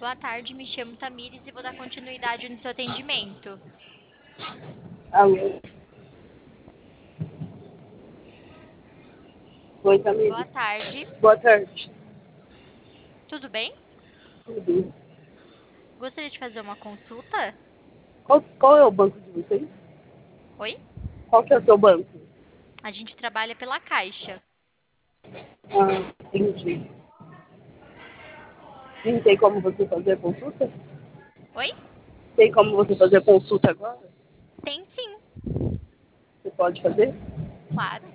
Boa tarde, me chamo Tamires e vou dar continuidade no seu atendimento. Alô? Oi, Boa Tamires. tarde, Boa tarde. tudo bem? Tudo. Gostaria de fazer uma consulta? Qual é o banco de vocês? Oi? Qual que é o seu banco? A gente trabalha pela Caixa. Ah, entendi. E tem como você fazer a consulta? Oi? Tem como você fazer a consulta agora? Tem sim, Você pode fazer? claro.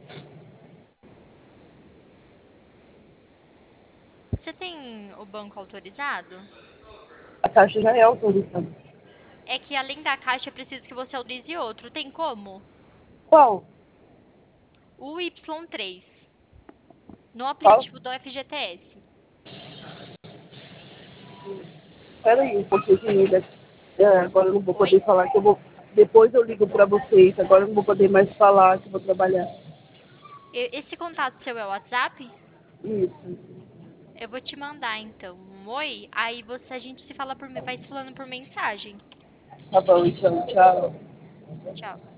Você tem o banco autorizado? A taxa já é autorizada. É que além da Caixa, é preciso que você autorize outro. Tem como? Qual? O Y3, no Qual? aplicativo do FGTS. Espera aí um pouquinho, querida. Agora eu não vou Oi? poder falar que eu vou... Depois eu ligo para vocês. Agora eu não vou poder mais falar que eu vou trabalhar. Esse contato seu é o WhatsApp? Isso. Eu vou te mandar então um oi, aí a gente se fala vai se falando por mensagem. Tá bom, então. Tchau. Tchau.